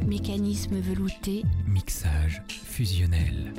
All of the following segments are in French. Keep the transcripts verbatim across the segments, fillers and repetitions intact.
Mécanisme velouté. Mixage fusionnel.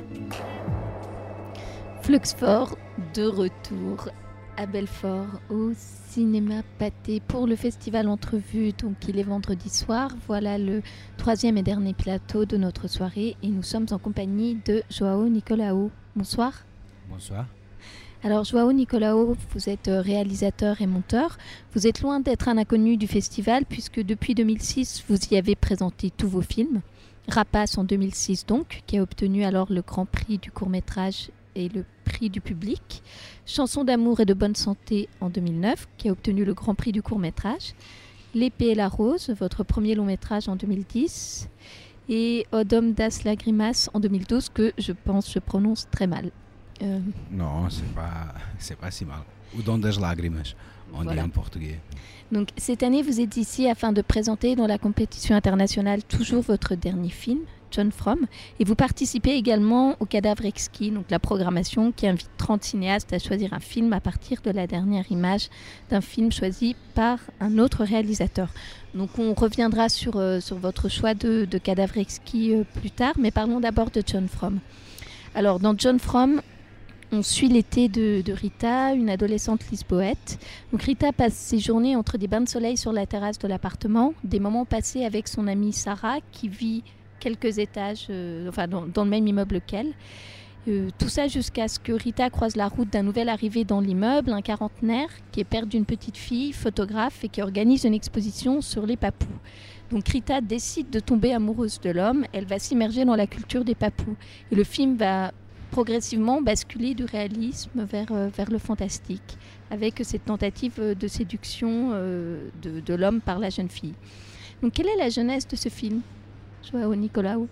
Fluxfort de retour à Belfort au cinéma Pathé pour le festival Entrevue. Donc il est vendredi soir. Voilà le troisième et dernier plateau de notre soirée et nous sommes en compagnie de João Nicolaou. Bonsoir. Bonsoir. Alors João Nicolaou, vous êtes réalisateur et monteur. Vous êtes loin d'être un inconnu du festival puisque depuis deux mille six, vous y avez présenté tous vos films. Rapace en deux mille six donc, qui a obtenu alors le Grand Prix du court-métrage et le prix du public. Chanson d'amour et de bonne santé en deux mille neuf, qui a obtenu le Grand Prix du court-métrage. L'épée et la rose, votre premier long-métrage en deux mille dix. Et Odom das Lagrimas en deux mille douze, que je pense je prononce très mal. Euh... Non, c'est pas, c'est pas si mal. O Dom das Lágrimas, on Voilà. dit en portugais. Donc cette année, vous êtes ici afin de présenter dans la compétition internationale toujours votre dernier film, John From, et vous participez également au Cadavre Exquis, donc la programmation qui invite trente cinéastes à choisir un film à partir de la dernière image d'un film choisi par un autre réalisateur. Donc on reviendra sur, euh, sur votre choix de, de Cadavre Exquis euh, plus tard, mais parlons d'abord de John From. Alors dans John From, on suit l'été de, de Rita, une adolescente lisboète. Donc Rita passe ses journées entre des bains de soleil sur la terrasse de l'appartement, des moments passés avec son amie Sarah qui vit quelques étages, euh, enfin dans, dans le même immeuble qu'elle. Euh, tout ça jusqu'à ce que Rita croise la route d'un nouvel arrivé dans l'immeuble, un quarantenaire qui est père d'une petite fille, photographe et qui organise une exposition sur les papous. Donc Rita décide de tomber amoureuse de l'homme, elle va s'immerger dans la culture des papous. Et le film va progressivement basculer du réalisme vers, euh, vers le fantastique, avec cette tentative de séduction euh, de, de l'homme par la jeune fille. Donc quelle est la genèse de ce film, João Nicolaou?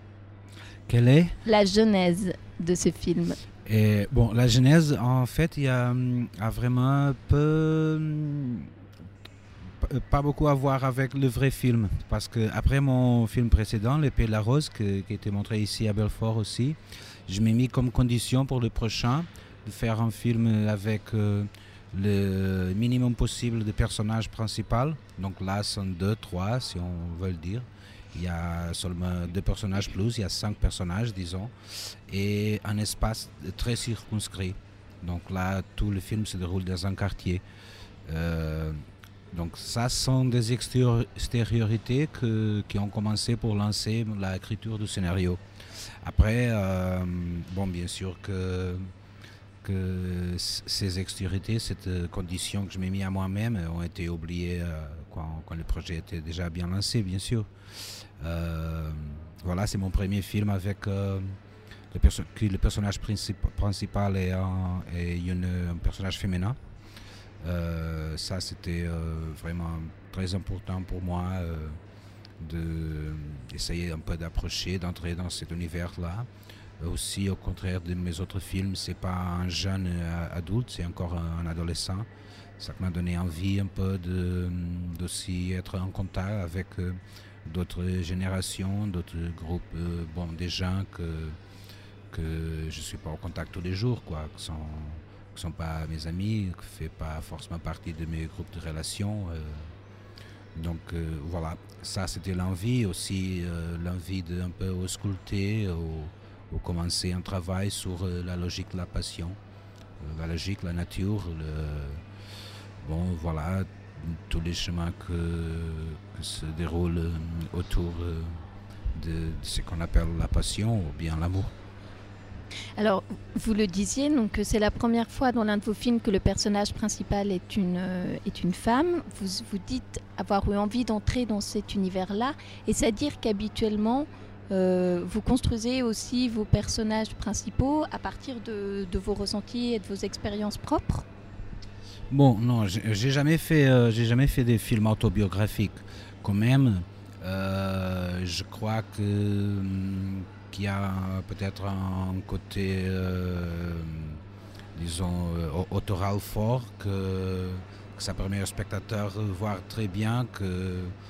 Quelle est La genèse de ce film. Et, bon, la genèse, en fait, il y a, a vraiment peu, pas beaucoup à voir avec le vrai film. Parce que après mon film précédent, L'épée et la rose, que, qui a été montré ici à Belfort aussi, je m'ai mis comme condition pour le prochain de faire un film avec euh, le minimum possible de personnages principaux. Donc là, ce sont deux, trois, si on veut le dire. Il y a seulement deux personnages plus, il y a cinq personnages, disons, et un espace très circonscrit. Donc là, tout le film se déroule dans un quartier. Euh, donc ça, ce sont des extériorités que, qui ont commencé pour lancer l'écriture du scénario. Après, euh, bon, bien sûr que, que ces extériorités, cette condition que je m'ai mis à moi-même, ont été oubliées euh, quand, quand le projet était déjà bien lancé, bien sûr. Euh, voilà, c'est mon premier film avec euh, le, perso- le personnage princip- principal et, un, et une, un personnage féminin. Euh, ça, c'était euh, vraiment très important pour moi. Euh, d'essayer un peu d'approcher, d'entrer dans cet univers-là. Aussi, au contraire de mes autres films, c'est pas un jeune adulte, c'est encore un, un adolescent. Ça m'a donné envie un peu de, d'aussi être en contact avec euh, d'autres générations, d'autres groupes, euh, bon, des gens que, que je suis pas en contact tous les jours, quoi, qui sont, qui sont pas mes amis, qui ne font pas forcément partie de mes groupes de relations. Euh, Donc euh, voilà, ça c'était l'envie, aussi euh, l'envie d'un peu ausculter ou, ou commencer un travail sur euh, la logique de la passion, euh, la logique, la nature, le, bon voilà, tous les chemins que, que se déroulent euh, autour euh, de, de ce qu'on appelle la passion ou bien l'amour. Alors, vous le disiez, donc c'est la première fois dans l'un de vos films que le personnage principal est une, euh, est une femme. Vous vous dites avoir eu envie d'entrer dans cet univers-là. Et c'est-à-dire qu'habituellement, euh, vous construisez aussi vos personnages principaux à partir de, de vos ressentis et de vos expériences propres? Bon, non, j'ai, j'ai jamais fait, euh, j'ai jamais fait des films autobiographiques. Quand même, euh, je crois que qu'il y a peut-être un côté, euh, disons, euh, autoral fort, que, que ça permet au spectateur de voir très bien que,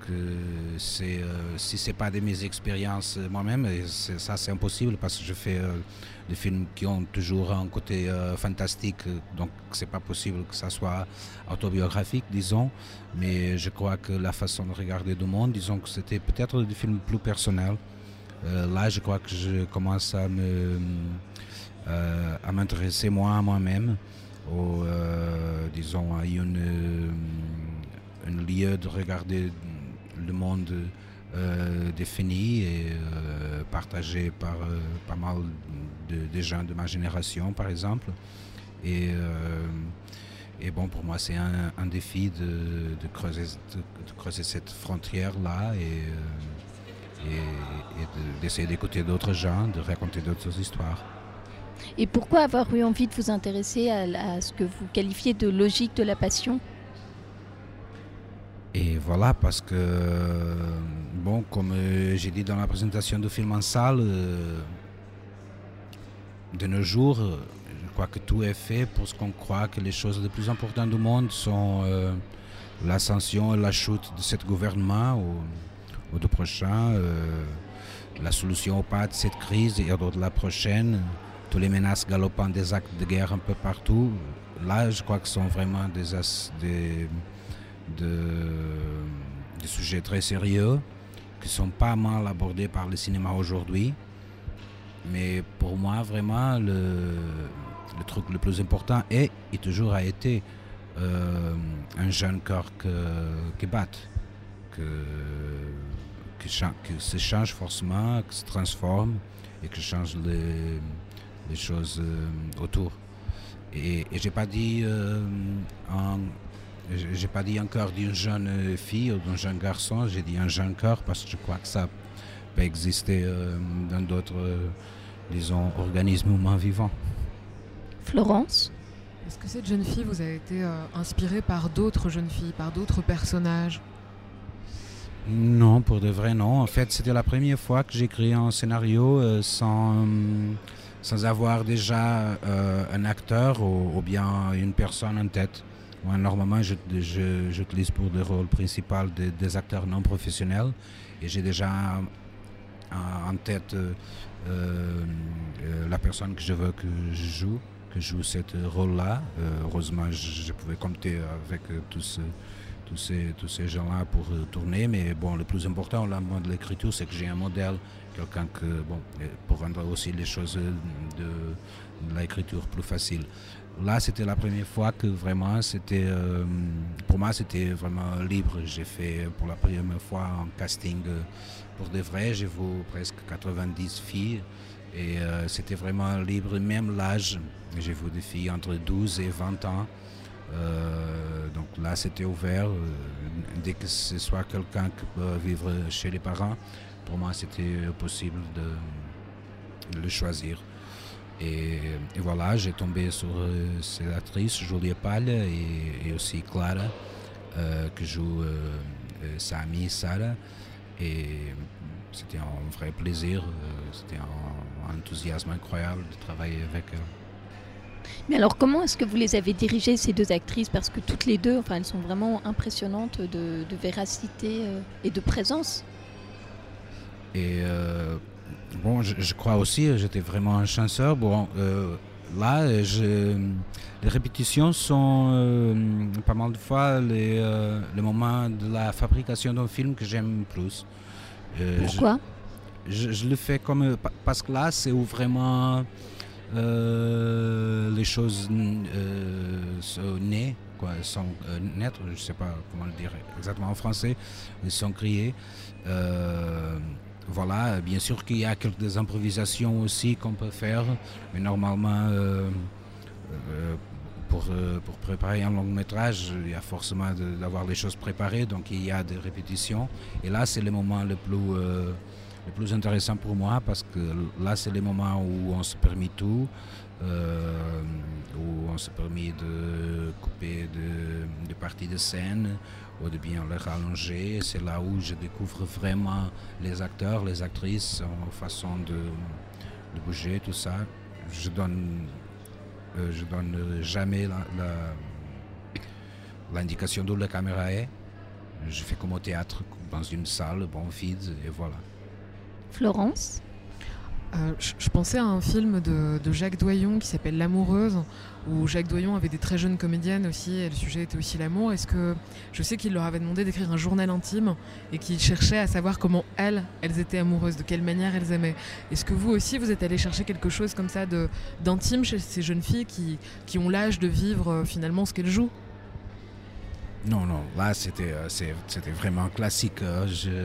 que c'est, euh, si ce n'est pas de mes expériences moi-même, et c'est, ça c'est impossible parce que je fais euh, des films qui ont toujours un côté euh, fantastique, donc c'est pas possible que ça soit autobiographique, disons. Mais je crois que la façon de regarder le monde, disons que c'était peut-être des films plus personnels. Euh, là, je crois que je commence à me euh, à m'intéresser moi à moi-même, au, euh, disons, à une, un lieu de regarder le monde euh, défini et euh, partagé par euh, pas mal de, de gens de ma génération, par exemple. Et, euh, et bon, pour moi, c'est un, un défi de, de, creuser, de, de creuser cette frontière-là et, euh, et, et de, d'essayer d'écouter d'autres gens, de raconter d'autres histoires. Et pourquoi avoir eu envie de vous intéresser à, à ce que vous qualifiez de logique de la passion ? Et voilà, parce que, bon, comme euh, j'ai dit dans la présentation du film en salle, euh, de nos jours, je crois que tout est fait pour ce qu'on croit que les choses les plus importantes du monde sont euh, l'ascension et la chute de ce gouvernement ou, ou du prochain, euh, la solution ou pas de cette crise et de la prochaine, toutes les menaces galopantes des actes de guerre un peu partout. Là, je crois que ce sont vraiment des... As, des De, de sujets très sérieux qui ne sont pas mal abordés par le cinéma aujourd'hui. Mais pour moi, vraiment, le, le truc le plus important est et toujours a été euh, un jeune corps que, qui bat, que, que, que se change forcément, qui se transforme et qui change les, les choses euh, autour. Et, et je n'ai pas dit euh, en J'ai pas dit encore d'une jeune fille ou d'un jeune garçon, j'ai dit un jeune corps parce que je crois que ça peut exister euh, dans d'autres, euh, disons, organismes humains vivants. Florence ? Est-ce que cette jeune fille vous a été euh, inspirée par d'autres jeunes filles, par d'autres personnages ? Non, pour de vrai, non. En fait, c'était la première fois que j'écris un scénario euh, sans, euh, sans avoir déjà euh, un acteur ou, ou bien une personne en tête. Moi, normalement, je, je, j'utilise pour le rôle principal de, des acteurs non professionnels et j'ai déjà en, en tête euh, euh, la personne que je veux que je joue, que joue ce rôle-là. Euh, heureusement, je, je pouvais compter avec euh, tous, tous ces, tous ces gens-là pour euh, tourner, mais bon, le plus important au moment de l'écriture, c'est que j'ai un modèle, quelqu'un que, bon, pour rendre aussi les choses de, de l'écriture plus faciles. Là, c'était la première fois que vraiment, c'était, euh, pour moi, c'était vraiment libre. J'ai fait pour la première fois un casting euh, pour de vrai. J'ai vu presque quatre-vingt-dix filles et euh, c'était vraiment libre, même l'âge. J'ai vu des filles entre douze et vingt ans. Euh, donc là, c'était ouvert. Euh, dès que ce soit quelqu'un qui peut vivre chez les parents, pour moi, c'était possible de, de le choisir. Et, et voilà, j'ai tombé sur euh, cette actrice, Julia Pal, et, et aussi Clara, euh, qui joue euh, euh, sa amie Sarah. Et c'était un vrai plaisir, euh, c'était un, un enthousiasme incroyable de travailler avec elle. Mais alors, comment est-ce que vous les avez dirigées, ces deux actrices ? Parce que toutes les deux, enfin, elles sont vraiment impressionnantes de, de véracité euh, et de présence. Et euh, bon, je, je crois aussi, j'étais vraiment un chanceux. Bon, euh, là, je, les répétitions sont euh, pas mal de fois les, euh, les moments de la fabrication d'un film que j'aime plus. Euh, Pourquoi ? je, je, je le fais comme parce que là, c'est où vraiment euh, les choses euh, sont nées, quoi, sont euh, naître, je ne sais pas comment le dire exactement en français, ils sont créés. Euh, Voilà, bien sûr qu'il y a quelques improvisations aussi qu'on peut faire, mais normalement, euh, euh, pour, euh, pour préparer un long métrage, il y a forcément de, d'avoir les choses préparées, donc il y a des répétitions. Et là, c'est le moment le plus, euh, le plus intéressant pour moi, parce que là, c'est le moment où on se permet tout, euh, où on se permet de couper de, de parties de scène, ou de bien les rallonger. C'est là où je découvre vraiment les acteurs, les actrices, en façon de, de bouger, tout ça. Je donne, euh, je donne jamais la, la, l'indication d'où la caméra est. je fais comme au théâtre, dans une salle, bon, vide, et voilà. Florence? Euh, je, je pensais à un film de, de Jacques Doyon qui s'appelle L'Amoureuse, où Jacques Doyon avait des très jeunes comédiennes aussi, et le sujet était aussi l'amour. Est-ce que je sais qu'il leur avait demandé d'écrire un journal intime et qu'ils cherchaient à savoir comment elles, elles étaient amoureuses, de quelle manière elles aimaient. Est-ce que vous aussi, vous êtes allé chercher quelque chose comme ça de, d'intime chez ces jeunes filles qui, qui ont l'âge de vivre euh, finalement ce qu'elles jouent? Non, non, là c'était, euh, c'est- c'était vraiment classique. euh,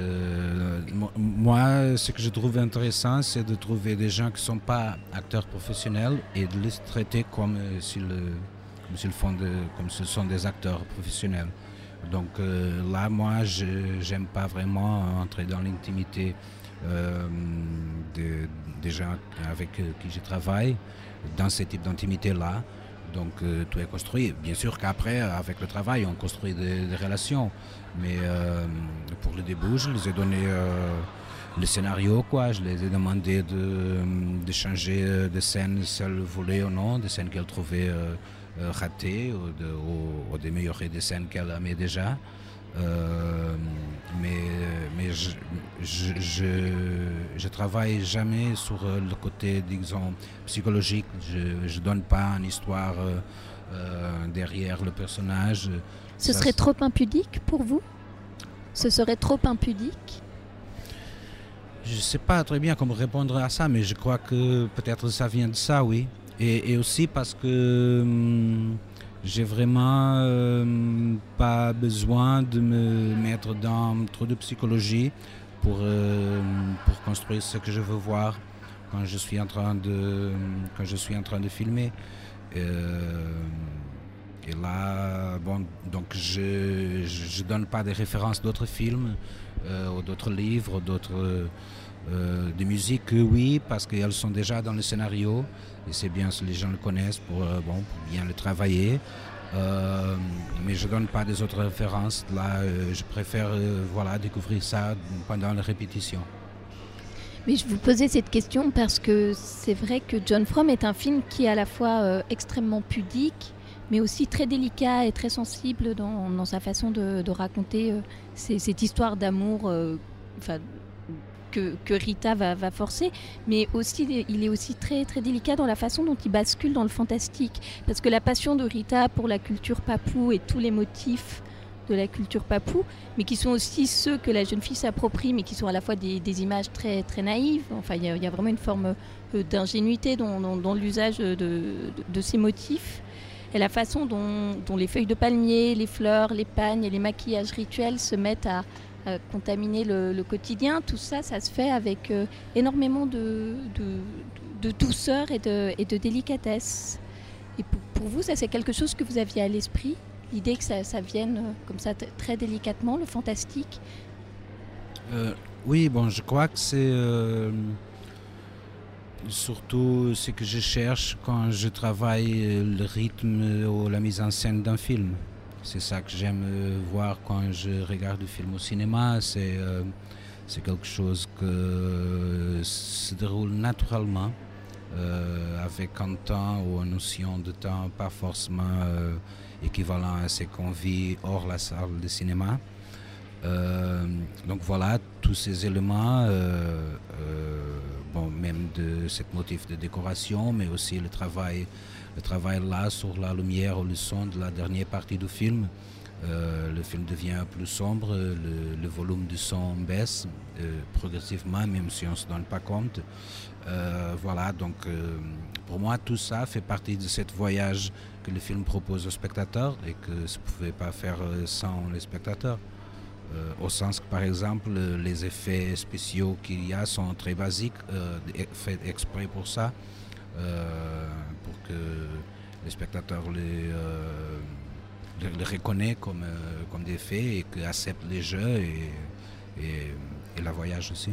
je- mo- moi, ce que je trouve intéressant, c'est de trouver des gens qui ne sont pas acteurs professionnels et de les traiter comme euh, s'ils, euh, comme s'ils font de- comme ce sont des acteurs professionnels. Donc euh, là, moi, je n'aime pas vraiment entrer dans l'intimité euh, de- des gens avec euh, qui je travaille, dans ce type d'intimité-là. Donc euh, tout est construit. Bien sûr qu'après, avec le travail, on construit des, des relations. Mais euh, pour le début, je les ai donné euh, le scénario, quoi. Je les ai demandé de, de changer de scène si elles voulaient ou non, des scènes qu'elles trouvaient euh, euh, ratées ou, de, ou, ou d'améliorer des scènes qu'elles aimaient déjà. Euh, mais mais je, je, je, je travaille jamais sur euh, le côté, disons, psychologique. Je ne donne pas une histoire euh, euh, derrière le personnage. Ce Ça, serait c'est- trop impudique pour vous? Ce serait trop impudique? Je ne sais pas très bien comment répondre à ça, mais je crois que peut-être ça vient de ça, oui. Et, et aussi parce que hum, j'ai vraiment euh, pas besoin de me mettre dans trop de psychologie pour, euh, pour construire ce que je veux voir quand je suis en train de, quand je suis en train de filmer. Euh, et là, bon, donc je ne donne pas des références d'autres films euh, ou d'autres livres, d'autres euh, de musique, euh, oui, parce qu'elles sont déjà dans le scénario et c'est bien si les gens le connaissent pour, euh, bon, pour bien le travailler. Euh, mais je ne donne pas des autres références. Là, euh, je préfère euh, voilà, découvrir ça pendant la répétition. Mais je vous posais cette question parce que c'est vrai que John From est un film qui est à la fois euh, extrêmement pudique, mais aussi très délicat et très sensible dans, dans sa façon de, de raconter euh, ces- cette histoire d'amour euh, enfin, que, que Rita va, va forcer. Mais aussi, il est aussi très, très délicat dans la façon dont il bascule dans le fantastique. Parce que la passion de Rita pour la culture papou et tous les motifs de la culture papou, mais qui sont aussi ceux que la jeune fille s'approprie, mais qui sont à la fois des, des images très, très naïves. Enfin, il y, a- il y a vraiment une forme euh, d'ingénuité dans, dans- dans l'usage de, de- de ces motifs. Et la façon dont, dont les feuilles de palmier, les fleurs, les pagnes et les maquillages rituels se mettent à, à contaminer le, le quotidien, tout ça, ça se fait avec euh, énormément de, de, de douceur et de, et de délicatesse. Et pour, pour vous, ça c'est quelque chose que vous aviez à l'esprit, l'idée que ça, ça vienne euh, comme ça t- très délicatement, le fantastique? Euh, oui, bon, je crois que c'est euh, surtout ce que je cherche quand je travaille euh, le rythme ou la mise en scène d'un film. C'est ça que j'aime euh, voir quand je regarde le film au cinéma. C'est euh, c'est quelque chose que se déroule naturellement, euh, avec un temps ou une notion de temps pas forcément euh, équivalent à ce qu'on vit hors la salle de cinéma. Euh, donc voilà, tous ces éléments, euh, euh, bon, même de ce motif de décoration, mais aussi le travail, le travail là sur la lumière ou le son de la dernière partie du film. Euh, le film devient plus sombre, le, le volume du son baisse euh, progressivement, même si on ne se donne pas compte. Euh, voilà, donc euh, pour moi, tout ça fait partie de ce voyage que le film propose aux spectateurs et que ne pouvait pas faire euh, sans les spectateurs. Euh, au sens que, par exemple, les effets spéciaux qu'il y a sont très basiques, euh, faits exprès pour ça, euh, pour que les spectateurs les, euh, les, les reconnaissent comme, euh, comme des faits et qu'ils acceptent les jeux et, et, et la voyage aussi.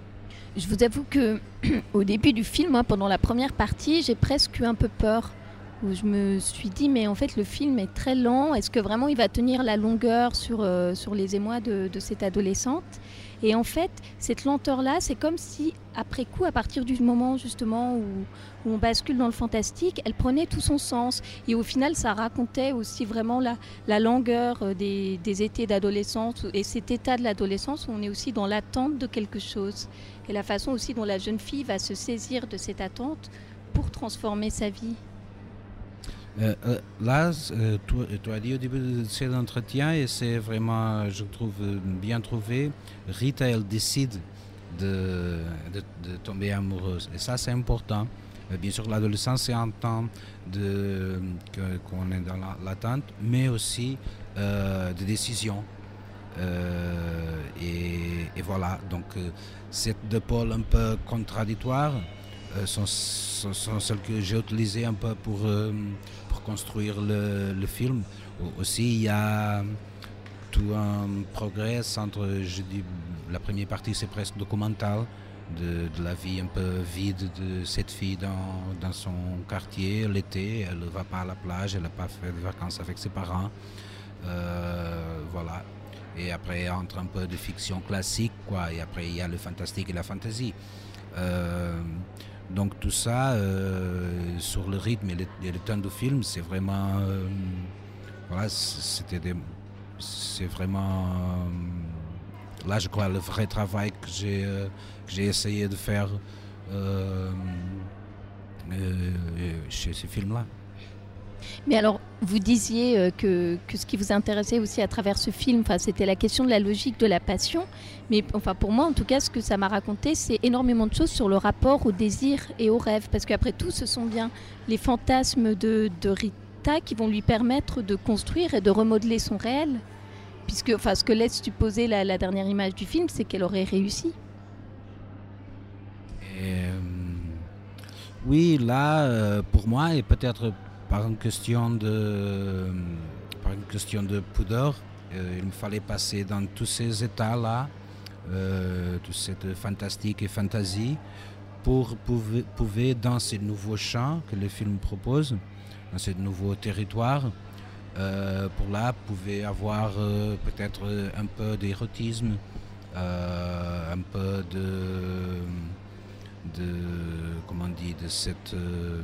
Je vous avoue que au début du film, moi, pendant la première partie, j'ai presque eu un peu peur où je me suis dit, mais en fait, le film est très lent. Est-ce que vraiment il va tenir la longueur sur, euh, sur les émois de, de cette adolescente ? Et en fait, cette lenteur-là, c'est comme si, après coup, à partir du moment justement où, où on bascule dans le fantastique, elle prenait tout son sens. Et au final, ça racontait aussi vraiment la, la longueur des, des étés d'adolescence et cet état de l'adolescence où on est aussi dans l'attente de quelque chose. Et la façon aussi dont la jeune fille va se saisir de cette attente pour transformer sa vie. Euh, euh, là, euh, tu, tu as dit au début de cet entretien, et c'est vraiment, je trouve, bien trouvé, Rita, elle décide de, de, de tomber amoureuse. Et ça, c'est important. Euh, bien sûr, l'adolescence, c'est un temps de, que, qu'on est dans la, l'attente, mais aussi euh, de décision. Euh, et, et voilà, donc euh, ces deux pôles un peu contradictoires euh, sont, sont, sont celles que j'ai utilisées un peu pour... Euh, construire le, le film. Aussi, il y a tout un progrès entre, je dis, la première partie c'est presque documental de, de la vie un peu vide de cette fille dans, dans son quartier l'été. Elle ne va pas à la plage, elle n'a pas fait de vacances avec ses parents. Euh, voilà. Et après, entre un peu de fiction classique, quoi. Et après, il y a le fantastique et la fantasy. Euh, Donc tout ça, euh, sur le rythme et le, et le temps du film, c'est vraiment, euh, voilà, c'était des, c'est vraiment, euh, là je crois, le vrai travail que j'ai, euh, que j'ai essayé de faire euh, euh, chez ce film-là. Mais alors, vous disiez euh, que, que ce qui vous intéressait aussi à travers ce film, c'était la question de la logique de la passion. Mais enfin, pour moi, en tout cas, ce que ça m'a raconté, c'est énormément de choses sur le rapport au désir et au rêve. Parce qu'après tout, ce sont bien les fantasmes de, de Rita qui vont lui permettre de construire et de remodeler son réel. Puisque, enfin, ce que laisse supposer la, la dernière image du film, c'est qu'elle aurait réussi. Et, euh, oui, là, euh, pour moi, et peut-être... Par une question de, par une question de pudeur, euh, il me fallait passer dans tous ces états-là, euh, tout cette fantastique et fantasy, pour pouvoir, pouvoir dans ces nouveaux champs que le film propose, dans ce nouveau territoire, euh, pour là, pouvait avoir euh, peut-être un peu d'érotisme, euh, un peu de, de, comment on dit, de cette... Euh,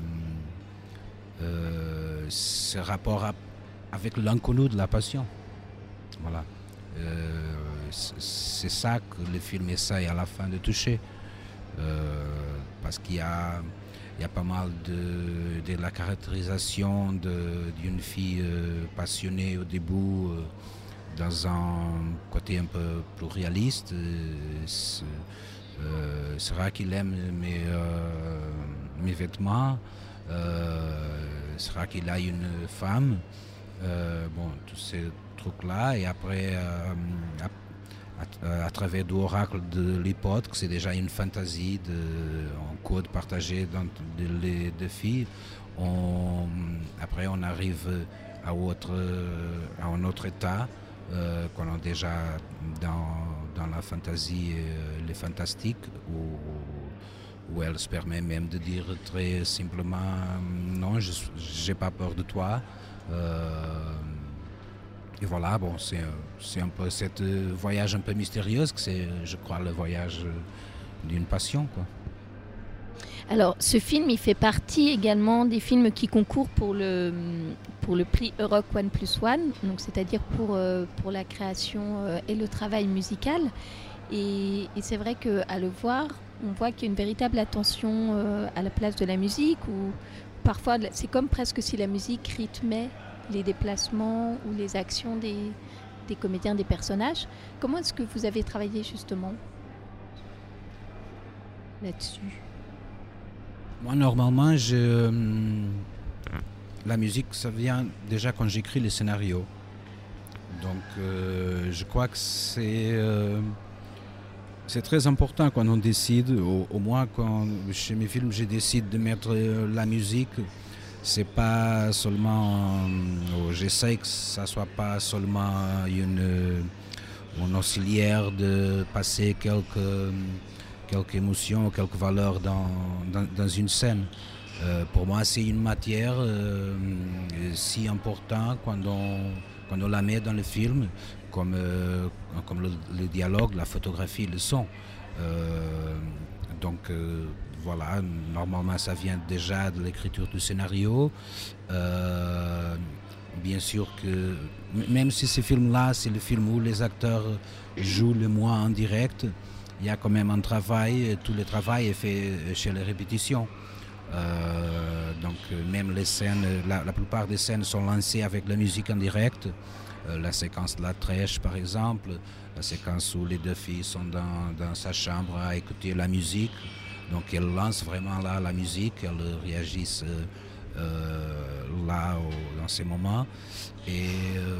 Euh, ce rapport à, avec l'inconnu de la passion. Voilà. Euh, c'est ça que le film essaye à la fin de toucher. Euh, parce qu'il y a, il y a pas mal de, de la caractérisation de, d'une fille euh, passionnée au début, euh, dans un côté un peu plus réaliste. Euh, c'est, euh, c'est rare qu'il aime mes, euh, mes vêtements. Euh, sera qu'il a une femme, euh, bon, tous ces trucs-là, et après, euh, à, à, à travers l'oracle de l'hypothèse, c'est déjà une fantaisie de, en code partagé dans les deux filles. On, après, on arrive à, autre, à un autre état, euh, qu'on a déjà dans, dans la fantaisie, euh, les fantastiques, où, où elle se permet même de dire très simplement non, je n'ai pas peur de toi. Euh, et voilà, bon, c'est, c'est un peu ce voyage un peu mystérieux, que c'est, je crois, le voyage d'une passion, quoi. Alors, ce film, il fait partie également des films qui concourent pour le, pour le prix Europe One Plus One, donc c'est-à-dire pour, euh, pour la création euh, et le travail musical. Et, et c'est vrai qu'à le voir, on voit qu'il y a une véritable attention euh, à la place de la musique, où parfois c'est comme presque si la musique rythmait les déplacements ou les actions des, des comédiens, des personnages. Comment est-ce que vous avez travaillé justement là-dessus ? Moi, normalement, je, euh, la musique, ça vient déjà quand j'écris les scénarios. Donc, euh, je crois que c'est... Euh, C'est très important quand on décide, au, au moins quand chez mes films je décide de mettre la musique, c'est pas seulement, euh, j'essaie que ça soit pas seulement une, une auxiliaire de passer quelques, quelques émotions, quelques valeurs dans, dans, dans une scène. Euh, pour moi, c'est une matière euh, si importante quand on, quand on la met dans le film, comme, euh, comme le, le dialogue, la photographie, le son. Euh, donc euh, voilà, normalement ça vient déjà de l'écriture du scénario. Euh, bien sûr que même si ce film-là, c'est le film où les acteurs jouent le moins en direct, il y a quand même un travail, tout le travail est fait chez les répétitions. Euh, donc même les scènes, la, la plupart des scènes sont lancées avec la musique en direct. Euh, la séquence de la trèche par exemple, la séquence où les deux filles sont dans, dans sa chambre à écouter la musique. Donc elles lancent vraiment là la musique, elles réagissent euh, euh, là au, dans ces moments. Et euh,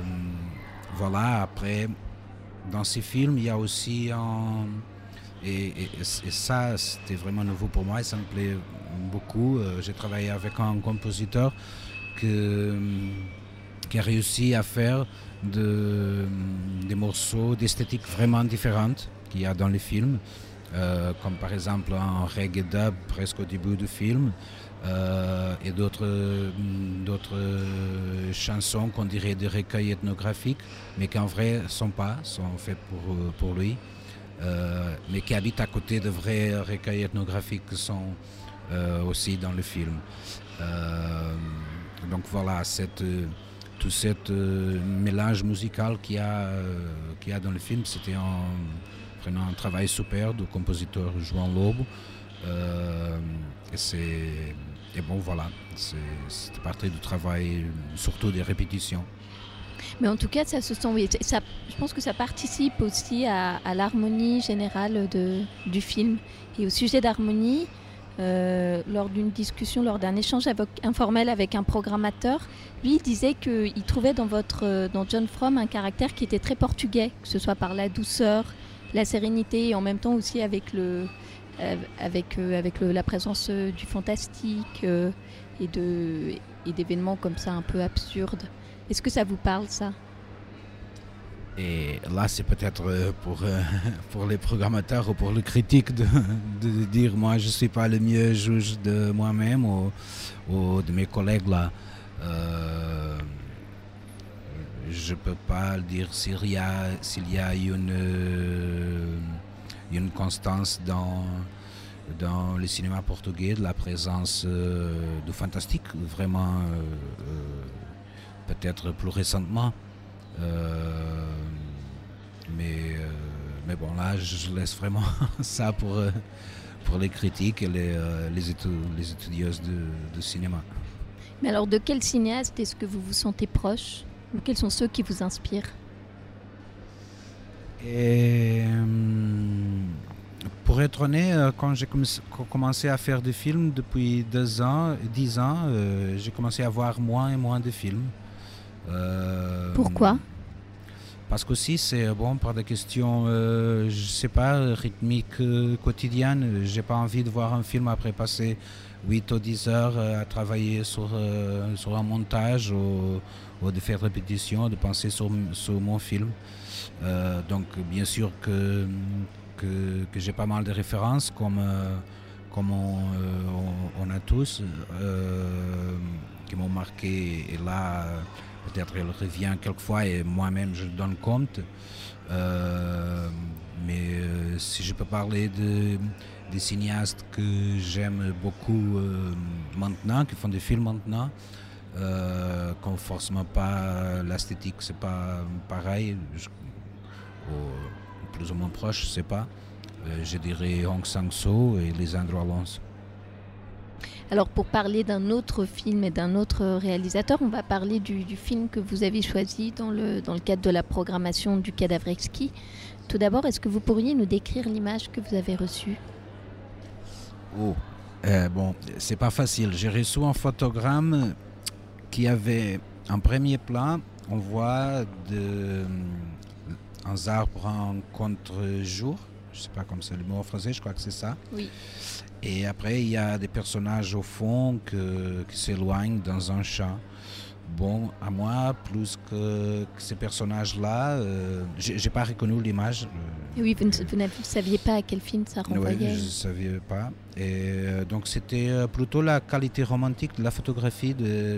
voilà, après dans ces films il y a aussi un... Et, et, et ça, c'était vraiment nouveau pour moi et ça me plaît beaucoup. Euh, j'ai travaillé avec un compositeur que, qui a réussi à faire de, des morceaux d'esthétique vraiment différentes qu'il y a dans les films, euh, comme par exemple un reggae dub presque au début du film, euh, et d'autres, d'autres chansons qu'on dirait des recueils ethnographiques, mais qui en vrai ne sont pas, sont faits pour, pour lui. Euh, mais qui habitent à côté de vrais recueils ethnographiques qui sont euh, aussi dans le film. Euh, donc voilà, cette, tout ce euh, mélange musical qu'il y a, euh, qu'il y a dans le film, c'était un, vraiment un travail super du compositeur João Lobo. Euh, et, c'est, et bon voilà, c'est, c'était partie du travail, surtout des répétitions. Mais en tout cas, ça se sent, oui, ça, je pense que ça participe aussi à, à l'harmonie générale de, du film. Et au sujet d'harmonie, euh, lors d'une discussion, lors d'un échange avec, informel avec un programmateur, lui il disait qu'il trouvait dans, votre, dans John From un caractère qui était très portugais, que ce soit par la douceur, la sérénité et en même temps aussi avec, le, euh, avec, euh, avec le, la présence euh, du fantastique euh, et, de, et d'événements comme ça un peu absurdes. Est-ce que ça vous parle, ça? Et là, c'est peut-être pour, pour les programmateurs ou pour les critiques de, de dire moi, je ne suis pas le mieux juge de moi-même ou, ou de mes collègues là. Euh, je ne peux pas dire s'il y a, s'il y a une, une constance dans, dans le cinéma portugais, de la présence euh, du fantastique, vraiment. Euh, peut-être plus récemment, euh, mais, euh, mais bon là je laisse vraiment ça pour, euh, pour les critiques et les, euh, les, étu- les étudieuses de, de cinéma. Mais alors de quel cinéaste est-ce que vous vous sentez proche ou quels sont ceux qui vous inspirent? Et, euh, pour être honnête, quand j'ai commencé à faire des films depuis deux ans, dix ans, euh, j'ai commencé à voir moins et moins de films. Euh, Pourquoi? Parce qu'aussi c'est bon par des questions, euh, je sais pas, rythmiques euh, quotidiennes. J'ai pas envie de voir un film après passer huit ou dix heures euh, à travailler sur, euh, sur un montage ou, ou de faire répétition, de penser sur, sur mon film. Euh, donc bien sûr que, que, que j'ai pas mal de références comme, euh, comme on, euh, on, on a tous euh, qui m'ont marqué et là peut-être elle revient quelquefois et moi-même je le donne compte. Euh, mais euh, si je peux parler de, des cinéastes que j'aime beaucoup euh, maintenant, qui font des films maintenant, euh, qu'on forcément pas l'esthétique, c'est pas pareil, je, ou, plus ou moins proche, je sais pas. Euh, je dirais Hong Sang-soo et Lisandro Alonso. Alors pour parler d'un autre film et d'un autre réalisateur, on va parler du, du film que vous avez choisi dans le, dans le cadre de la programmation du Cadavre Exquis. Tout d'abord, est-ce que vous pourriez nous décrire l'image que vous avez reçue? Oh, euh, bon, c'est pas facile. J'ai reçu un photogramme qui avait en premier plan, on voit de, un arbre en contre-jour. Je sais pas comme c'est le mot en français, je crois que c'est ça. Oui. Et après, il y a des personnages au fond que, qui s'éloignent dans un champ. bon, à moi, plus que, que ces personnages-là, euh, j'ai, j'ai pas reconnu l'image. Et oui, vous ne, vous ne saviez pas à quel film ça renvoyait. Oui, je ne savais pas. Et euh, donc c'était euh, plutôt la qualité romantique de la photographie de,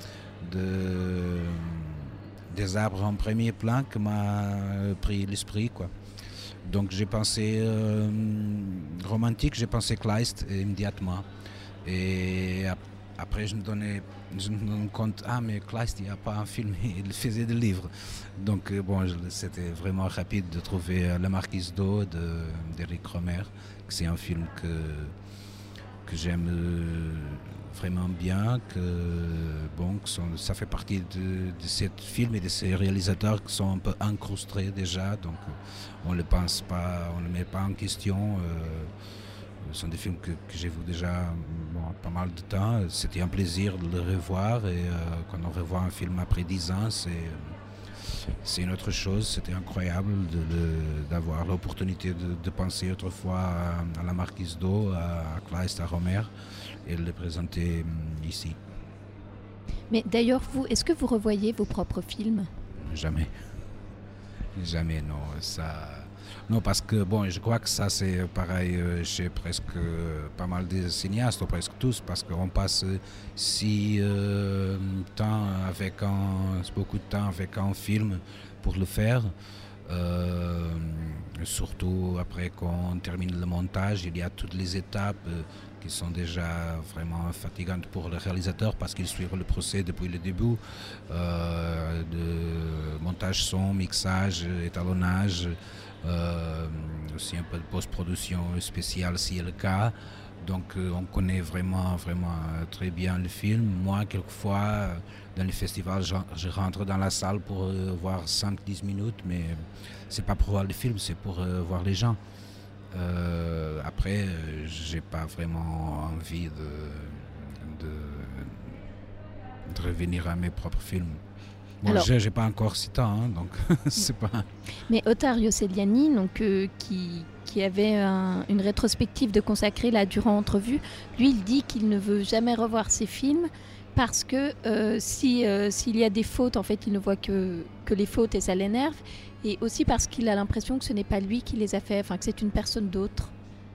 de, des arbres en premier plan qui m'a pris l'esprit, quoi. Donc j'ai pensé euh, romantique, j'ai pensé Kleist immédiatement. Et après je me donnais, je me donne compte, ah mais Kleist il n'y a pas un film, il faisait des livres. Donc bon, c'était vraiment rapide de trouver La Marquise d'O d'Éric Rohmer. C'est un film que, que j'aime vraiment bien, que bon, que sont, ça fait partie de, de ces films et de ces réalisateurs qui sont un peu incrustés déjà, donc on ne pense pas, on ne met pas en question. Euh, ce sont des films que, que j'ai vus déjà bon, pas mal de temps. C'était un plaisir de le revoir et euh, quand on revoit un film après dix ans, c'est c'est une autre chose. C'était incroyable de, de, d'avoir l'opportunité de, de penser autrefois à, à La Marquise d'O, à, à Kleist, à Rohmer, et de les présenter ici. Mais d'ailleurs, vous, est-ce que vous revoyez vos propres films ? Jamais. Jamais, non. Ça... Non, parce que bon, je crois que ça c'est pareil chez presque pas mal de cinéastes, ou presque tous, parce qu'on passe si euh, temps avec un, beaucoup de temps avec un film pour le faire. Euh, surtout après qu'on termine le montage, il y a toutes les étapes euh, qui sont déjà vraiment fatigantes pour le réalisateur parce qu'il suit le procès depuis le début, euh, de montage son, mixage, étalonnage, euh, aussi un peu de post-production spéciale si c'est le cas. Donc euh, on connaît vraiment, vraiment très bien le film. Moi, quelquefois, dans les festivals, je, je rentre dans la salle pour euh, voir cinq à dix minutes, mais c'est pas pour voir le film, c'est pour euh, voir les gens. Euh, après, euh, j'ai pas vraiment envie de, de, de revenir à mes propres films. Moi, Alors, j'ai, j'ai pas encore si temps, hein, donc c'est pas... Mais Ottavio Celiani, donc, euh, qui, qui avait un, une rétrospective de consacrée là, durant Entrevue, lui, il dit qu'il ne veut jamais revoir ses films parce que euh, si, euh, s'il y a des fautes, en fait, il ne voit que, que les fautes et ça l'énerve. Et aussi parce qu'il a l'impression que ce n'est pas lui qui les a fait, enfin que c'est une personne d'autre.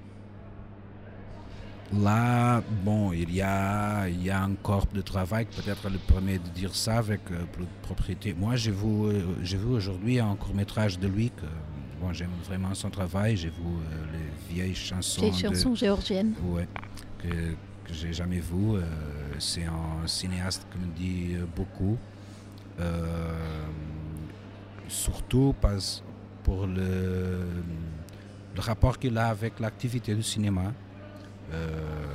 Là, bon, il y a, il y a un corps de travail, peut-être le premier de dire ça avec euh, plus de propriété. Moi, j'ai vu, euh, j'ai vu aujourd'hui un court-métrage de lui, que bon, j'aime vraiment son travail. J'ai vu euh, les vieilles chansons. Les chansons de, géorgiennes. Ouais, que, que j'ai jamais vu. Euh, c'est un cinéaste qui me dit beaucoup. Euh, surtout parce, pour le, le rapport qu'il a avec l'activité du cinéma. Euh,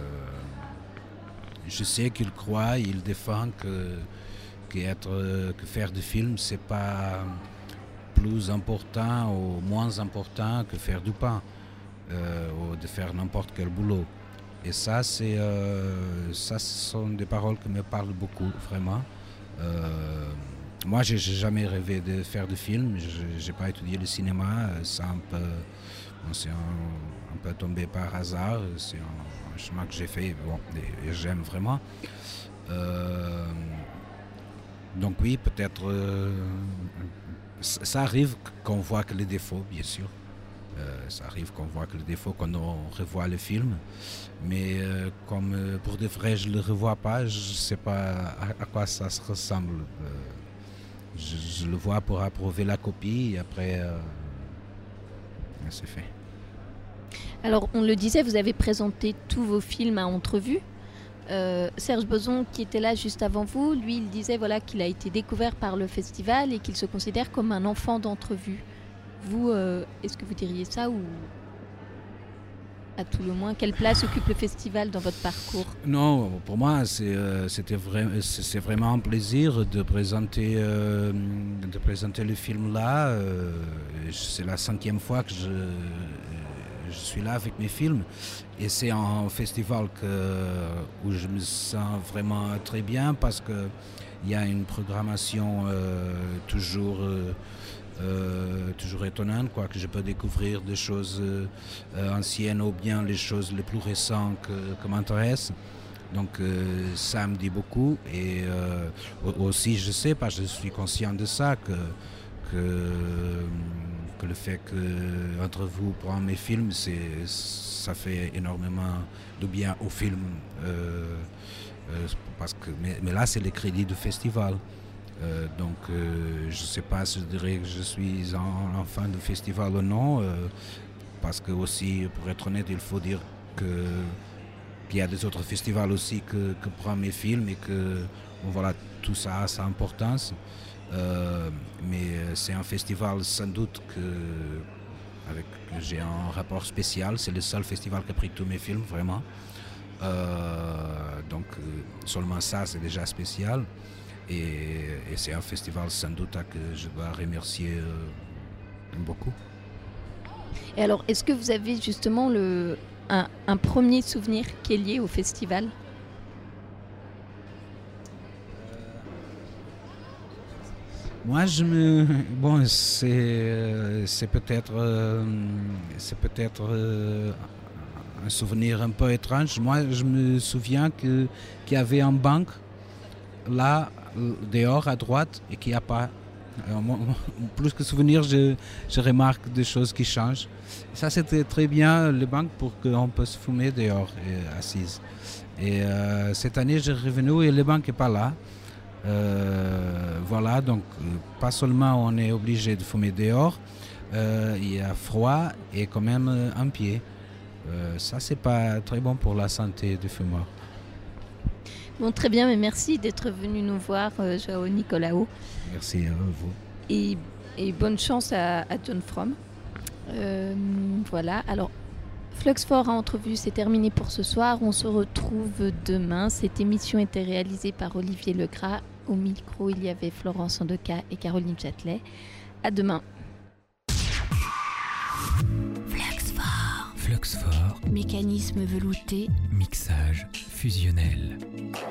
je sais qu'il croit, il défend que, que, être, que faire du film, c'est pas plus important ou moins important que faire du pain euh, ou de faire n'importe quel boulot. Et ça, c'est, euh, ça, ce sont des paroles qui me parlent beaucoup, vraiment. Euh, moi, j'ai jamais rêvé de faire du film, je n'ai pas étudié le cinéma, c'est un peu, bon, c'est un, un peu tombé par hasard, c'est un, un chemin que j'ai fait, bon, et, et j'aime vraiment. Euh, donc oui, peut-être, euh, ça arrive qu'on voit que les défauts, bien sûr. Euh, ça arrive qu'on voit que le défaut, quand on revoit le film, mais euh, comme euh, pour de vrai je ne le revois pas, je ne sais pas à, à quoi ça se ressemble. Euh, je, je le vois pour approuver la copie et après euh, c'est fait. Alors on le disait, vous avez présenté tous vos films à Entrevue. Euh, Serge Boson, qui était là juste avant vous, lui il disait voilà, qu'il a été découvert par le festival et qu'il se considère comme un enfant d'Entrevue. Vous, euh, est-ce que vous diriez ça ou à tout le moins, quelle place occupe le festival dans votre parcours ? Non, pour moi, c'est, euh, c'était vrai, c'est, c'est vraiment un plaisir de présenter, euh, de présenter le film là. Euh, c'est la cinquième fois que je, je suis là avec mes films. Et c'est un festival que, où je me sens vraiment très bien parce qu'il y a une programmation euh, toujours... Euh, Euh, toujours étonnante, quoi, que je peux découvrir des choses euh, anciennes ou bien les choses les plus récentes que, que m'intéressent. Donc euh, ça me dit beaucoup. Et euh, aussi, je sais pas, je suis conscient de ça, que, que, que le fait qu'entre vous prend mes films, c'est, ça fait énormément de bien au film. Euh, euh, parce que, mais, mais là, c'est les crédits du festival. Euh, donc, euh, je ne sais pas si je dirais que je suis un enfant du festival ou non, euh, parce que aussi, pour être honnête, il faut dire que, qu'il y a des autres festivals aussi que, que prennent mes films et que bon, voilà, tout ça a sa importance. Euh, mais c'est un festival sans doute que, avec, que j'ai un rapport spécial. C'est le seul festival qui a pris tous mes films, vraiment. Euh, donc, seulement ça, c'est déjà spécial. Et, et c'est un festival sans doute que je dois remercier euh, beaucoup. Et alors, est-ce que vous avez justement le, un, un premier souvenir qui est lié au festival ? Moi, je me... Bon, c'est, c'est peut-être, euh, c'est peut-être euh, un souvenir un peu étrange. Moi, je me souviens que, qu'il y avait une banque là, dehors à droite, et qu'il n'y a pas. Alors, moi, plus que souvenir, je, je remarque des choses qui changent. Ça, c'était très bien, les banques, pour qu'on puisse fumer dehors, et, assise. Et euh, cette année, je suis revenu et les banques n'est pas là. Euh, voilà, donc pas seulement on est obligé de fumer dehors, euh, il y a froid et quand même euh, un pied. Euh, ça, c'est pas très bon pour la santé des fumeurs. Bon, très bien, mais merci d'être venu nous voir, euh, João Nicolau. Merci à vous. Et, et bonne chance à, à John From. Euh, voilà, alors Flux four à entrevue, c'est terminé pour ce soir. On se retrouve demain. Cette émission était réalisée par Olivier Legras. Au micro, il y avait Florence Andoka et Caroline Châtelet. À demain. Flux four. Flux four. Mécanisme velouté. Mixage fusionnel.